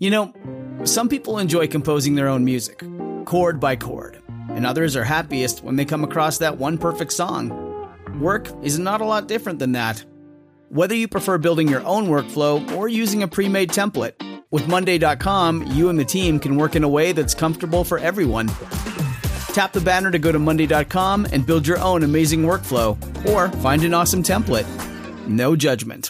You know, some people enjoy composing their own music, chord by chord, and others are happiest when they come across that one perfect song. Work is not a lot different than that. Whether you prefer building your own workflow or using a pre-made template, with Monday.com, you and the team can work in a way that's comfortable for everyone. Tap the banner to go to Monday.com and build your own amazing workflow, or find an awesome template. No judgment.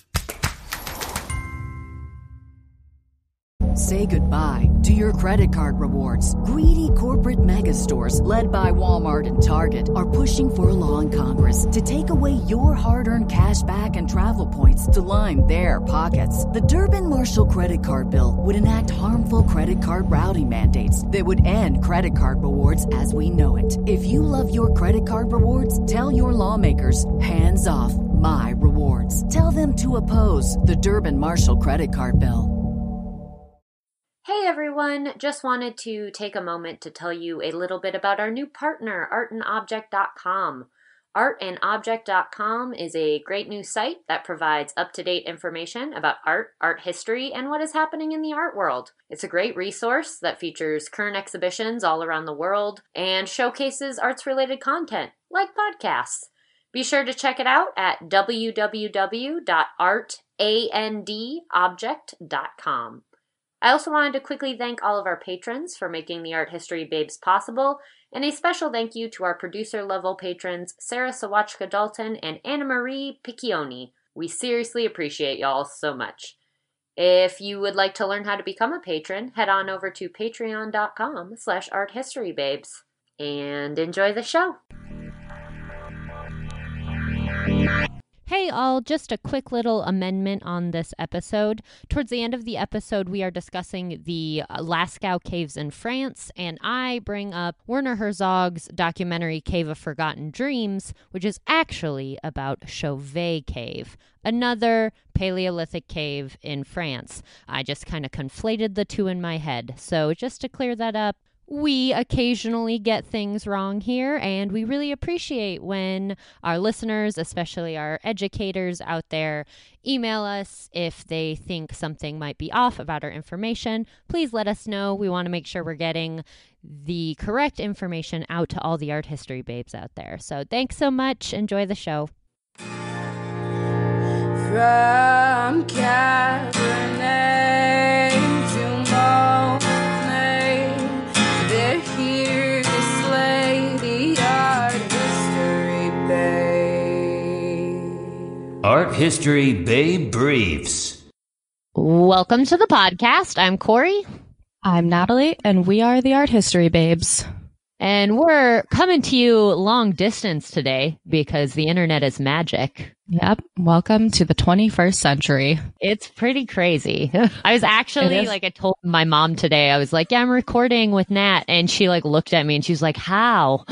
Say goodbye to your credit card rewards. Greedy corporate mega stores, led by Walmart and Target, are pushing for a law in Congress to take away your hard-earned cash back and travel points to line their pockets. The Durbin-Marshall credit card bill would enact harmful credit card routing mandates that would end credit card rewards as we know it. If you love your credit card rewards, tell your lawmakers, hands off my rewards. Tell them to oppose the Durbin-Marshall credit card bill. Hey everyone, just wanted to take a moment to tell you a little bit about our new partner, artandobject.com. Artandobject.com is a great new site that provides up-to-date information about art, art history, and what is happening in the art world. It's a great resource that features current exhibitions all around the world and showcases arts-related content, like podcasts. Be sure to check it out at www.artandobject.com. I also wanted to quickly thank all of our patrons for making the Art History Babes possible, and a special thank you to our producer-level patrons Sarah Sawachka Dalton and Anna Marie Piccioni. We seriously appreciate y'all so much. If you would like to learn how to become a patron, head on over to patreon.com/arthistorybabes. And enjoy the show! Hey all, just a quick little amendment on this episode. Towards the end of the episode, we are discussing the Lascaux Caves in France, and I bring up Werner Herzog's documentary Cave of Forgotten Dreams, which is actually about Chauvet Cave, another Paleolithic cave in France. I just kind of conflated the two in my head, so just to clear that up, we occasionally get things wrong here, and we really appreciate when our listeners, especially our educators out there, email us if they think something might be off about our information. Please let us know. We want to make sure we're getting the correct information out to all the art history babes out there. So thanks so much. Enjoy the show. From Cabernet to Monet, they're here to slay the art history babe. Art History Babe Briefs. Welcome to the podcast. I'm Corey. I'm Natalie, and we are the Art History Babes. And we're coming to you long distance today because the internet is magic. Yep. Welcome to the 21st century. It's pretty crazy. I was actually I told my mom today, I was like, yeah, I'm recording with Nat. And she looked at me and she was like, how?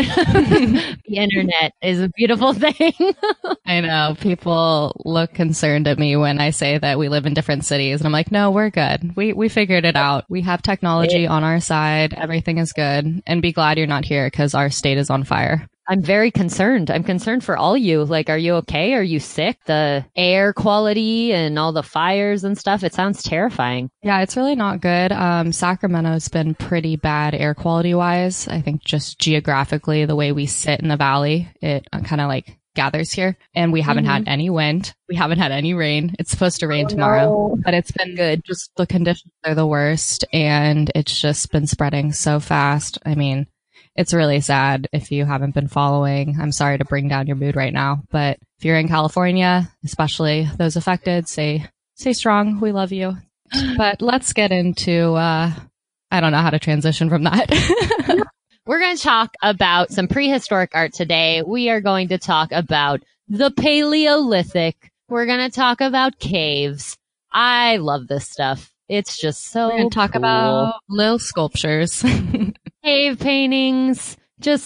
The internet is a beautiful thing. I know. People look concerned at me when I say that we live in different cities. And I'm like, no, we're good. We figured it out. We have technology on our side. Everything is good. And be glad you're not here because our state is on fire. I'm very concerned. I'm concerned for all you. Are you okay? Are you sick? The air quality and all the fires and stuff. It sounds terrifying. Yeah, it's really not good. Sacramento's been pretty bad air quality wise. I think just geographically, the way we sit in the valley, it kind of gathers here. And we haven't had any wind. We haven't had any rain. It's supposed to rain tomorrow, but it's been good. Just the conditions are the worst and it's just been spreading so fast. I mean, it's really sad if you haven't been following. I'm sorry to bring down your mood right now, but if you're in California, especially those affected, stay strong. We love you. But let's get into, I don't know how to transition from that. We're going to talk about some prehistoric art today. We are going to talk about the Paleolithic. We're going to talk about caves. I love this stuff. It's just so We're going to talk about little sculptures. Cave paintings, just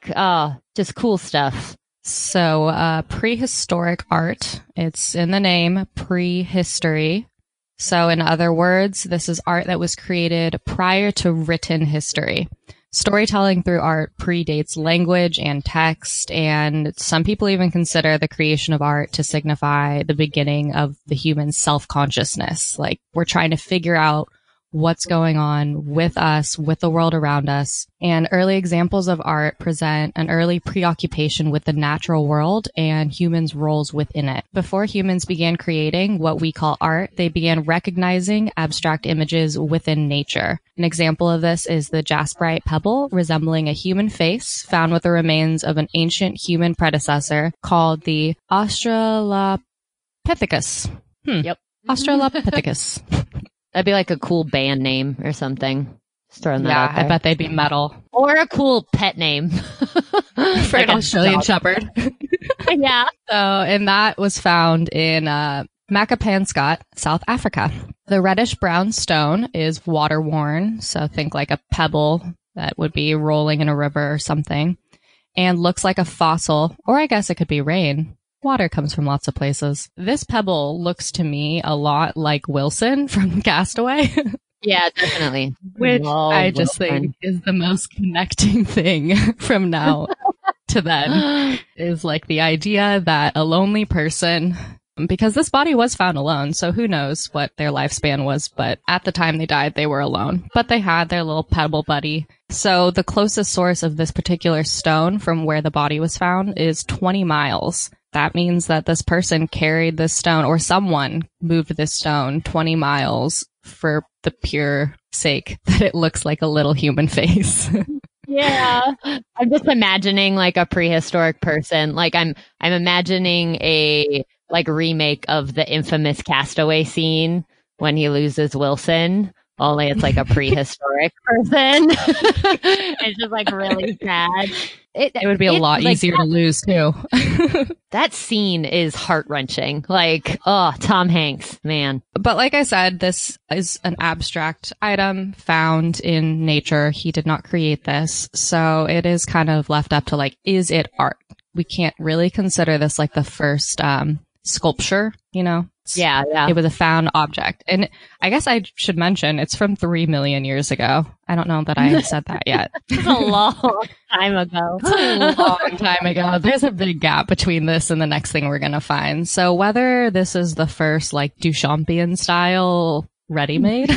cool stuff. So, prehistoric art, it's in the name, prehistory. So in other words, this is art that was created prior to written history. Storytelling through art predates language and text, and some people even consider the creation of art to signify the beginning of the human self-consciousness. We're trying to figure out what's going on with us, with the world around us. And early examples of art present an early preoccupation with the natural world and humans' roles within it. Before humans began creating what we call art, they began recognizing abstract images within nature. An example of this is the jasperite pebble resembling a human face found with the remains of an ancient human predecessor called the Australopithecus. Yep. Australopithecus. That'd be like a cool band name or something. Just throwing that out there. I bet they'd be metal. Or a cool pet name. For an Australian Shepherd. Yeah. So, and that was found in Makapanscot, South Africa. The reddish-brown stone is water-worn, so think like a pebble that would be rolling in a river or something, and looks like a fossil, or I guess it could be rain. Water comes from lots of places. This pebble looks to me a lot like Wilson from Castaway. Yeah, definitely. Which I just think is the most connecting thing from now to then, is like the idea that a lonely person, because this body was found alone, so who knows what their lifespan was, but at the time they died, they were alone. But they had their little pebble buddy. So the closest source of this particular stone from where the body was found is 20 miles. That means that this person carried this stone, or someone moved this stone 20 miles for the pure sake that it looks like a little human face. Yeah. I'm just imagining like a prehistoric person. Like I'm imagining a like remake of the infamous Castaway scene when he loses Wilson. Only it's like a prehistoric person. It's just like really sad. It would be a lot easier to lose too. That scene is heart-wrenching. Like, oh, Tom Hanks, man. But like I said, this is an abstract item found in nature. He did not create this. So it is kind of left up to like, is it art? We can't really consider this like the first sculpture, you know? Yeah. It was a found object. And I guess I should mention it's from 3 million years ago. I don't know that I have said that yet. It's a long time ago. It's a long time ago. There's a big gap between this and the next thing we're going to find. So whether this is the first like Duchampian style ready-made,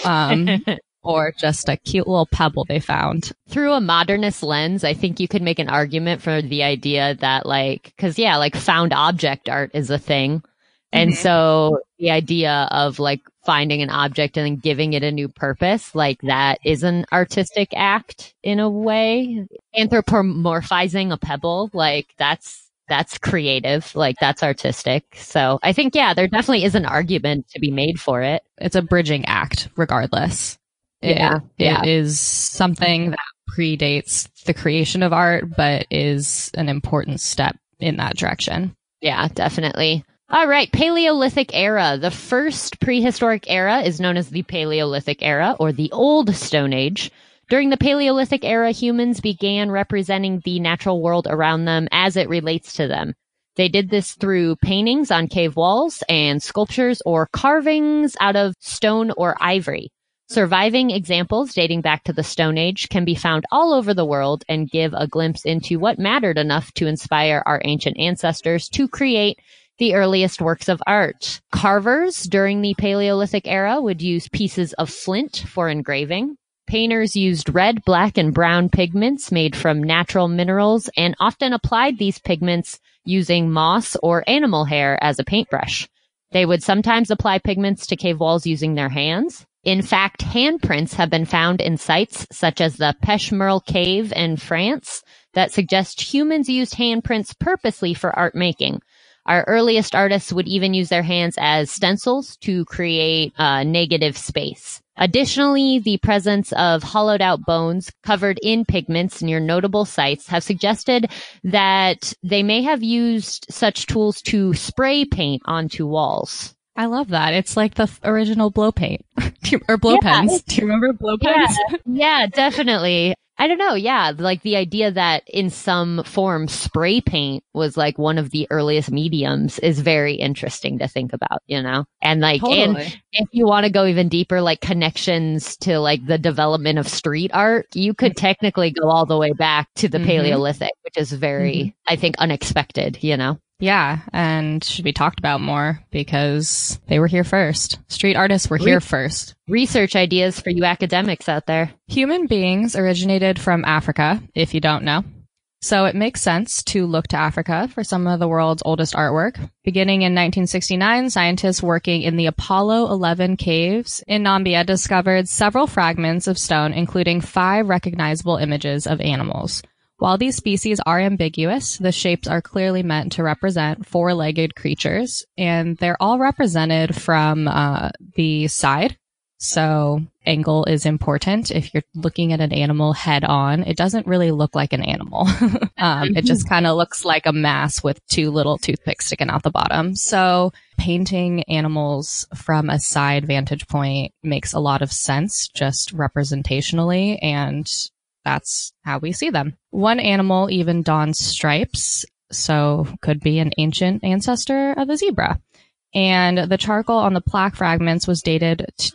or just a cute little pebble they found. Through a modernist lens, I think you could make an argument for the idea that like, cause yeah, like found object art is a thing. And so the idea of like finding an object and then giving it a new purpose, like that is an artistic act in a way. Anthropomorphizing a pebble, like that's creative, like that's artistic. So I think, yeah, there definitely is an argument to be made for it. It's a bridging act regardless. It is something that predates the creation of art, but is an important step in that direction. Yeah, definitely. All right, Paleolithic era. The first prehistoric era is known as the Paleolithic era, or the Old Stone Age. During the Paleolithic era, humans began representing the natural world around them as it relates to them. They did this through paintings on cave walls and sculptures or carvings out of stone or ivory. Surviving examples dating back to the Stone Age can be found all over the world and give a glimpse into what mattered enough to inspire our ancient ancestors to create the earliest works of art. Carvers during the Paleolithic era would use pieces of flint for engraving. Painters used red, black, and brown pigments made from natural minerals and often applied these pigments using moss or animal hair as a paintbrush. They would sometimes apply pigments to cave walls using their hands. In fact, handprints have been found in sites such as the Pechmerle Cave in France that suggest humans used handprints purposely for art making. Our earliest artists would even use their hands as stencils to create negative space. Additionally, the presence of hollowed out bones covered in pigments near notable sites have suggested that they may have used such tools to spray paint onto walls. I love that. It's like the original blow paint or blow pens. Do you remember blow pens? Yeah, definitely. I don't know. Yeah. Like the idea that in some form spray paint was like one of the earliest mediums is very interesting to think about, you know? And like, and if you want to go even deeper, like connections to like the development of street art, you could technically go all the way back to the Paleolithic, which is very, I think, unexpected, you know? Yeah, and should be talked about more because they were here first. Street artists were here first. Research ideas for you academics out there. Human beings originated from Africa, if you don't know. So it makes sense to look to Africa for some of the world's oldest artwork. Beginning in 1969, scientists working in the Apollo 11 caves in Nambia discovered several fragments of stone, including 5 recognizable images of animals. While these species are ambiguous, the shapes are clearly meant to represent 4-legged creatures, and they're all represented from the side. So angle is important. If you're looking at an animal head on, it doesn't really look like an animal. It just kind of looks like a mass with 2 little toothpicks sticking out the bottom. So painting animals from a side vantage point makes a lot of sense, just representationally, and that's how we see them. One animal even dons stripes, so could be an ancient ancestor of a zebra. And the charcoal on the plaque fragments was dated to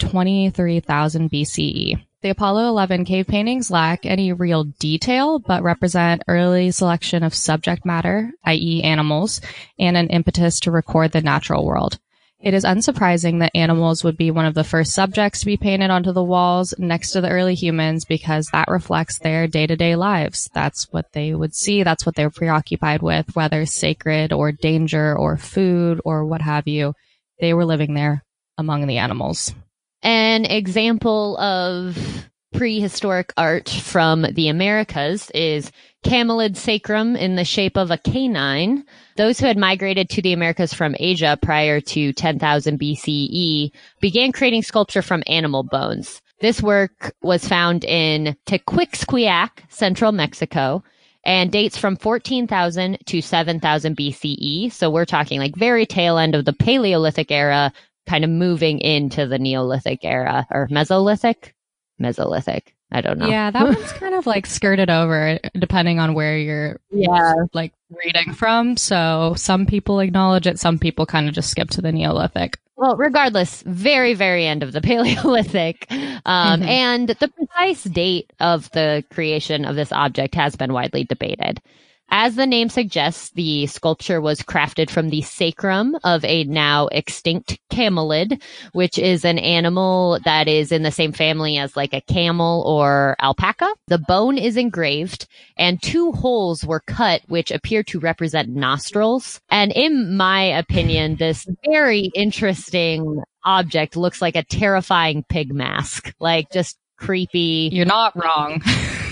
23,000 BCE. The Apollo 11 cave paintings lack any real detail, but represent early selection of subject matter, i.e. animals, and an impetus to record the natural world. It is unsurprising that animals would be one of the first subjects to be painted onto the walls next to the early humans because that reflects their day-to-day lives. That's what they would see. That's what they're preoccupied with, whether sacred or danger or food or what have you. They were living there among the animals. An example of prehistoric art from the Americas is camelid sacrum in the shape of a canine. Those who had migrated to the Americas from Asia prior to 10,000 BCE began creating sculpture from animal bones. This work was found in Tequixquiac, central Mexico, and dates from 14,000 to 7,000 BCE. So we're talking like very tail end of the Paleolithic era, kind of moving into the Neolithic era, or Mesolithic? Mesolithic. I don't know. Yeah, that one's kind of like skirted over depending on where you're like reading from. So some people acknowledge it. Some people kind of just skip to the Neolithic. Well, regardless, very, very end of the Paleolithic. And the precise date of the creation of this object has been widely debated. As the name suggests, the sculpture was crafted from the sacrum of a now extinct camelid, which is an animal that is in the same family as like a camel or alpaca. The bone is engraved and 2 holes were cut, which appear to represent nostrils. And in my opinion, this very interesting object looks like a terrifying pig mask, like just creepy. You're not wrong.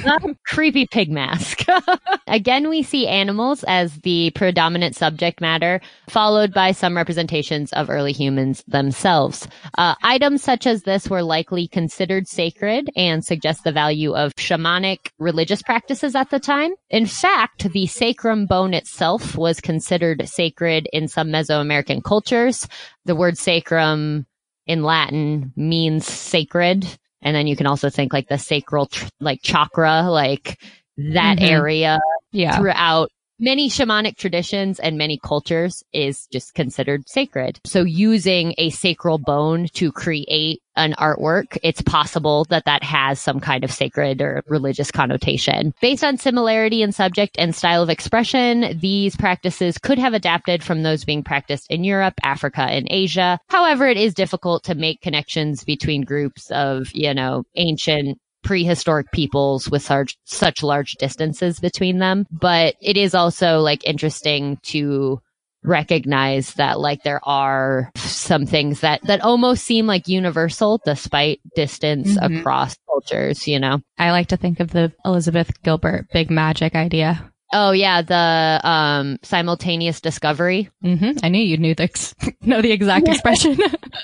Creepy pig mask. Again, we see animals as the predominant subject matter, followed by some representations of early humans themselves. Items such as this were likely considered sacred and suggest the value of shamanic religious practices at the time. In fact, the sacrum bone itself was considered sacred in some Mesoamerican cultures. The word sacrum in Latin means sacred. And then you can also think like the sacral, like chakra, like that area throughout many shamanic traditions and many cultures is just considered sacred. So using a sacral bone to create an artwork, it's possible that that has some kind of sacred or religious connotation. Based on similarity in subject and style of expression, these practices could have adapted from those being practiced in Europe, Africa, and Asia. However, it is difficult to make connections between groups of, ancient prehistoric peoples with such large distances between them. But it is also like interesting to recognize that like there are some things that almost seem like universal despite distance across cultures, I like to think of the Elizabeth Gilbert big magic idea. Oh yeah, the simultaneous discovery. I knew you know the exact expression.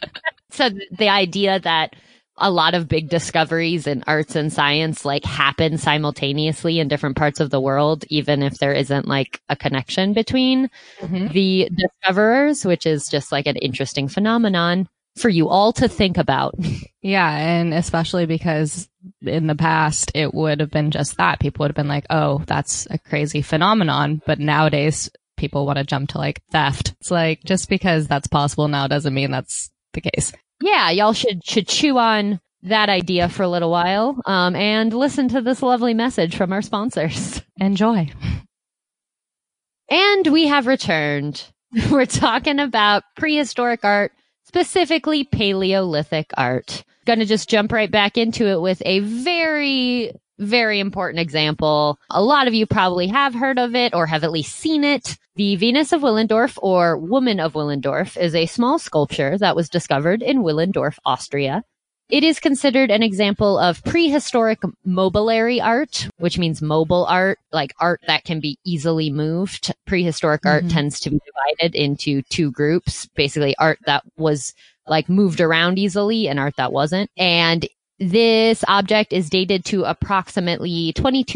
So the idea that a lot of big discoveries in arts and science like happen simultaneously in different parts of the world, even if there isn't like a connection between the discoverers, which is just like an interesting phenomenon for you all to think about. Yeah. And especially because in the past, it would have been just that. People would have been like, oh, that's a crazy phenomenon. But nowadays, people want to jump to like theft. It's like, just because that's possible now doesn't mean that's the case. Yeah, y'all should chew on that idea for a little while and listen to this lovely message from our sponsors. Enjoy. And we have returned. We're talking about prehistoric art, specifically Paleolithic art. Gonna just jump right back into it with a very, very important example. A lot of you probably have heard of it or have at least seen it. The Venus of Willendorf, or Woman of Willendorf, is a small sculpture that was discovered in Willendorf, Austria. It is considered an example of prehistoric mobiliary art, which means mobile art, like art that can be easily moved. Prehistoric art tends to be divided into two groups, basically art that was like moved around easily and art that wasn't. And this object is dated to approximately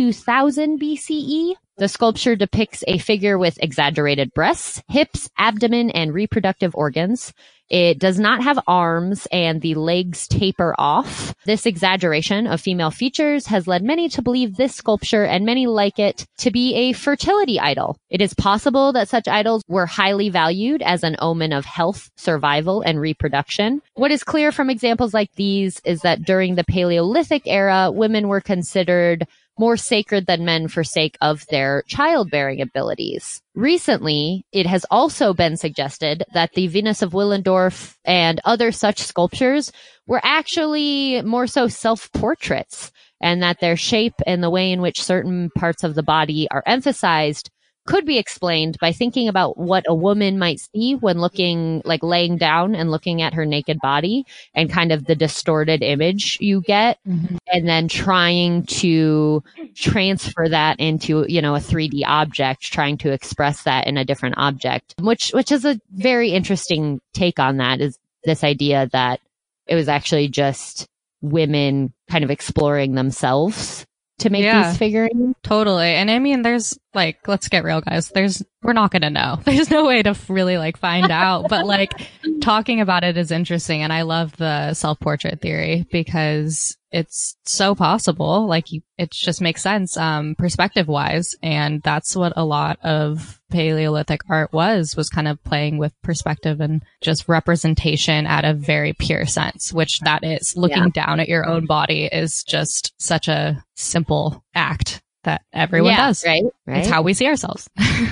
22,000 BCE. The sculpture depicts a figure with exaggerated breasts, hips, abdomen, and reproductive organs. It does not have arms and the legs taper off. This exaggeration of female features has led many to believe this sculpture and many like it to be a fertility idol. It is possible that such idols were highly valued as an omen of health, survival, and reproduction. What is clear from examples like these is that during the Paleolithic era, women were considered more sacred than men for sake of their childbearing abilities. Recently, it has also been suggested that the Venus of Willendorf and other such sculptures were actually more so self-portraits, and that their shape and the way in which certain parts of the body are emphasized could be explained by thinking about what a woman might see when looking, like laying down and looking at her naked body, and kind of the distorted image you get, and then trying to transfer that into, you know, a 3D object, trying to express that in a different object, which is a very interesting take on that, is this idea that it was actually just women kind of exploring themselves to make these figurines. Totally. And I mean, there's like, let's get real, guys. We're not going to know. There's no way to really like find out, but like talking about it is interesting. And I love the self-portrait theory because it's so possible. Like it just makes sense, perspective wise. And that's what a lot of Paleolithic art was kind of playing with perspective and just representation at a very pure sense, which that is looking down at your own body is just such a simple act that everyone does. Right. It's how we see ourselves.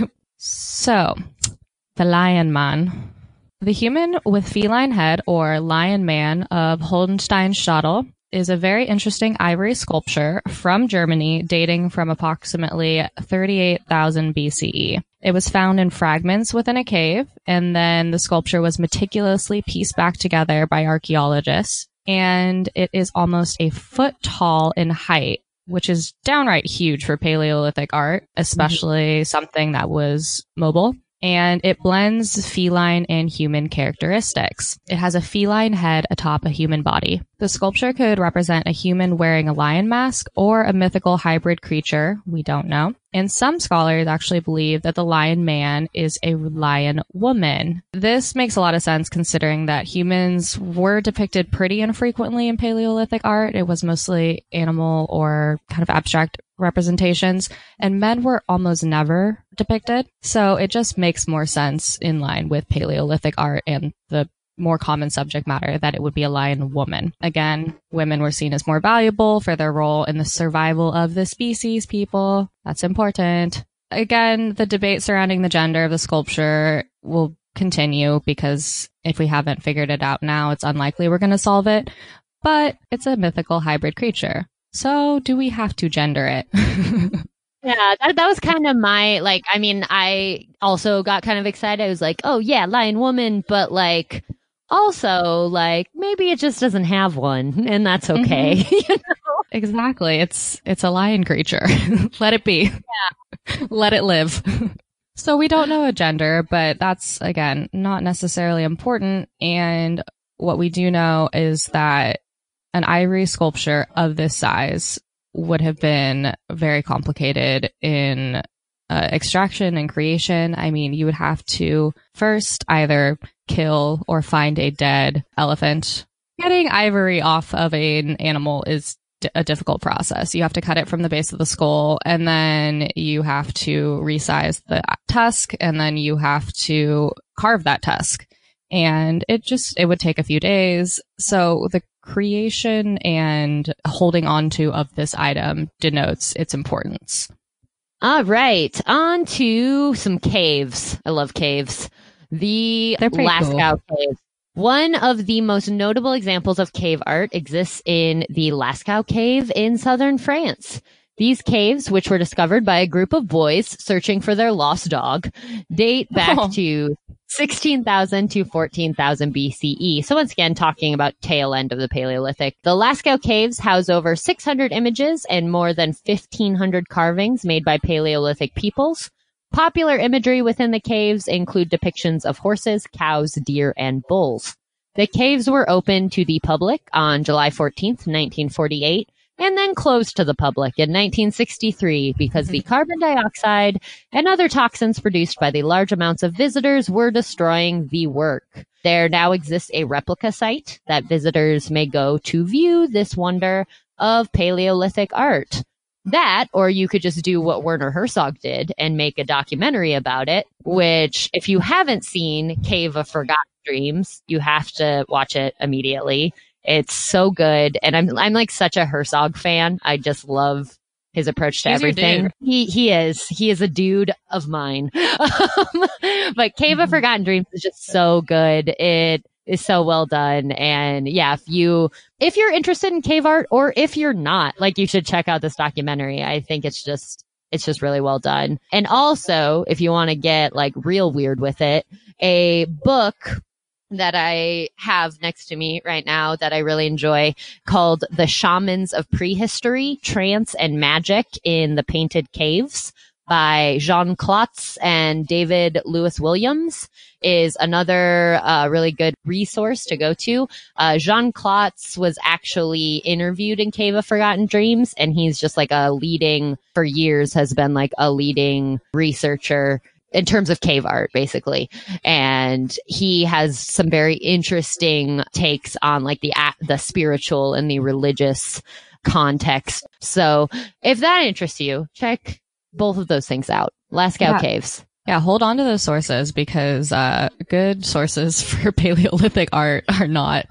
So, the Lion Man. The human with feline head, or Lion Man of Holdensteinstadel, is a very interesting ivory sculpture from Germany dating from approximately 38,000 BCE. It was found in fragments within a cave, and then the sculpture was meticulously pieced back together by archaeologists, and it is almost a foot tall in height, which is downright huge for Paleolithic art, especially something that was mobile. And it blends feline and human characteristics. It has a feline head atop a human body. The sculpture could represent a human wearing a lion mask or a mythical hybrid creature. We don't know. And some scholars actually believe that the lion man is a lion woman. This makes a lot of sense considering that humans were depicted pretty infrequently in Paleolithic art. It was mostly animal or kind of abstract representations, and men were almost never depicted. So it just makes more sense in line with Paleolithic art and the more common subject matter that it would be a lion woman. Again, women were seen as more valuable for their role in the survival of the species, people. That's important. Again, the debate surrounding the gender of the sculpture will continue because if we haven't figured it out now, it's unlikely we're going to solve it. But it's a mythical hybrid creature. So do we have to gender it? Yeah, that was kind of my, like, I mean, I also got kind of excited. I was like, oh yeah, lion woman, but like, also like, maybe it just doesn't have one and that's okay. You know? Exactly. It's a lion creature. Let it be. Yeah. Let it live. So we don't know a gender, but that's, again, not necessarily important. And what we do know is that an ivory sculpture of this size would have been very complicated in extraction and creation. I mean, you would have to first either kill or find a dead elephant. Getting ivory off of an animal is a difficult process. You have to cut it from the base of the skull, and then you have to resize the tusk, and then you have to carve that tusk. And it would take a few days. So the creation and holding onto of this item denotes its importance. All right, on to some caves. I love caves. The They're pretty Lascaux Cave. One of the most notable examples of cave art exists in the Lascaux Cave in southern France. These caves, which were discovered by a group of boys searching for their lost dog, date back to 16,000 to 14,000 BCE. So once again, talking about tail end of the Paleolithic. The Lascaux Caves house over 600 images and more than 1,500 carvings made by Paleolithic peoples. Popular imagery within the caves include depictions of horses, cows, deer, and bulls. The caves were open to the public on July 14th, 1948. And then closed to the public in 1963 because the carbon dioxide and other toxins produced by the large amounts of visitors were destroying the work. There now exists a replica site that visitors may go to view this wonder of Paleolithic art. That, or you could just do what Werner Herzog did and make a documentary about it, which if you haven't seen Cave of Forgotten Dreams, you have to watch it immediately. It's so good. And I'm like such a Herzog fan. I just love his approach to everything. He is a dude of mine. But Cave of Forgotten Dreams is just so good. It is so well done. And yeah, if you're interested in cave art, or if you're not, like, you should check out this documentary. I think it's just really well done. And also, if you want to get like real weird with it, a book that I have next to me right now that I really enjoy called The Shamans of Prehistory, Trance and Magic in the Painted Caves by Jean Klotz and David Lewis Williams is another really good resource to go to. Jean Klotz was actually interviewed in Cave of Forgotten Dreams, and he's just like for years has been like a leading researcher in terms of cave art, basically. And he has some very interesting takes on like the spiritual and the religious context. So if that interests you, check both of those things out. Lascaux Caves. Yeah, hold on to those sources, because good sources for Paleolithic art are not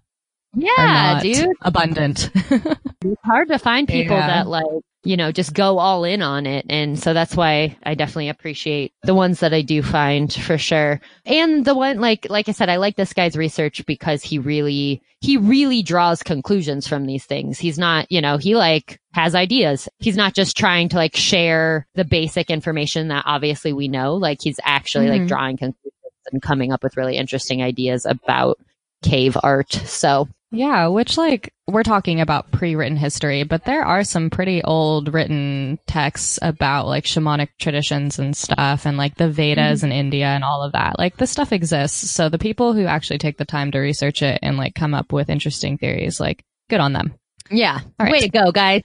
dude, abundant. It's hard to find people that like, just go all in on it. And so that's why I definitely appreciate the ones that I do find, for sure. And the one, like I said, I like this guy's research because he really draws conclusions from these things. He's not, he like has ideas. He's not just trying to like share the basic information that obviously we know. Like, he's actually like drawing conclusions and coming up with really interesting ideas about cave art. So yeah, which, like, we're talking about pre-written history, but there are some pretty old written texts about like shamanic traditions and stuff, and like the Vedas in India and all of that. Like, this stuff exists. So the people who actually take the time to research it and like come up with interesting theories, like, good on them. Yeah. All right. Way to go, guys.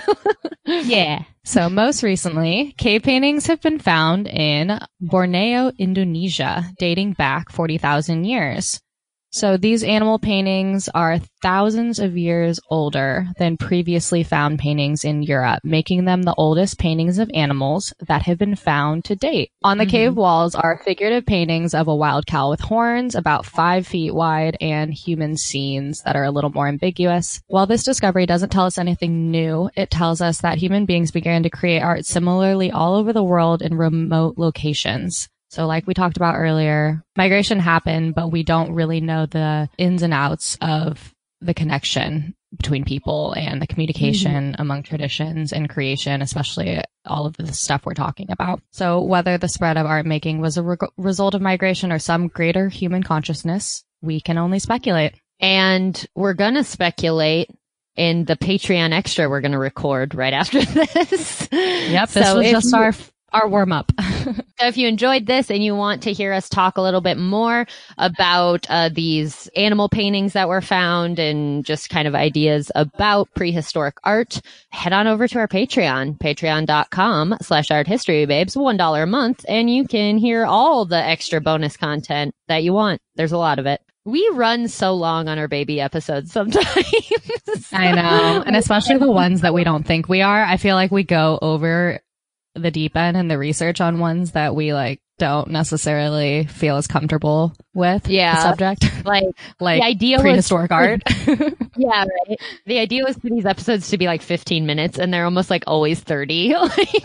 Yeah. So most recently, cave paintings have been found in Borneo, Indonesia, dating back 40,000 years. So these animal paintings are thousands of years older than previously found paintings in Europe, making them the oldest paintings of animals that have been found to date. On the cave walls are figurative paintings of a wild cow with horns about 5 feet wide and human scenes that are a little more ambiguous. While this discovery doesn't tell us anything new, it tells us that human beings began to create art similarly all over the world in remote locations. So like we talked about earlier, migration happened, but we don't really know the ins and outs of the connection between people and the communication among traditions and creation, especially all of the stuff we're talking about. So whether the spread of art making was a result of migration or some greater human consciousness, we can only speculate. And we're going to speculate in the Patreon extra we're going to record right after this. Yep, this was just our warm-up. So if you enjoyed this and you want to hear us talk a little bit more about these animal paintings that were found and just kind of ideas about prehistoric art, head on over to our Patreon, patreon.com/arthistorybabes, $1 a month, and you can hear all the extra bonus content that you want. There's a lot of it. We run so long on our baby episodes sometimes. I know. And especially the ones that we don't think we are. I feel like we go over the deep end and the research on ones that we like don't necessarily feel as comfortable with the subject. Like the idea prehistoric art. Yeah, right. The idea was for these episodes to be like 15 minutes, and they're almost like always 30.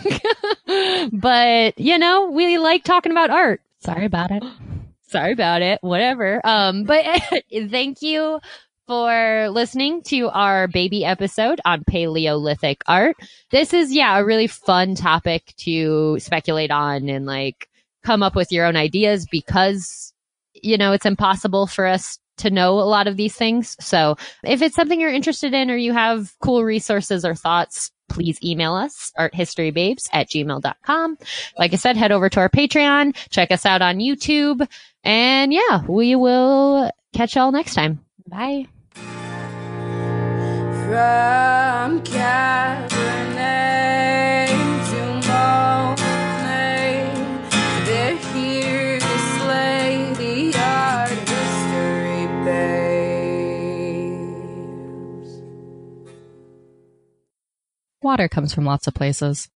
But, you know, we like talking about art. Sorry about it. Whatever. But thank you for listening to our baby episode on Paleolithic art. This is, a really fun topic to speculate on and like come up with your own ideas because, you know, it's impossible for us to know a lot of these things. So if it's something you're interested in or you have cool resources or thoughts, please email us, arthistorybabes@gmail.com. Like I said, head over to our Patreon, check us out on YouTube, and we will catch y'all next time. Bye. From Cabernet to Monet, they're here to slay the art history babes. Water comes from lots of places.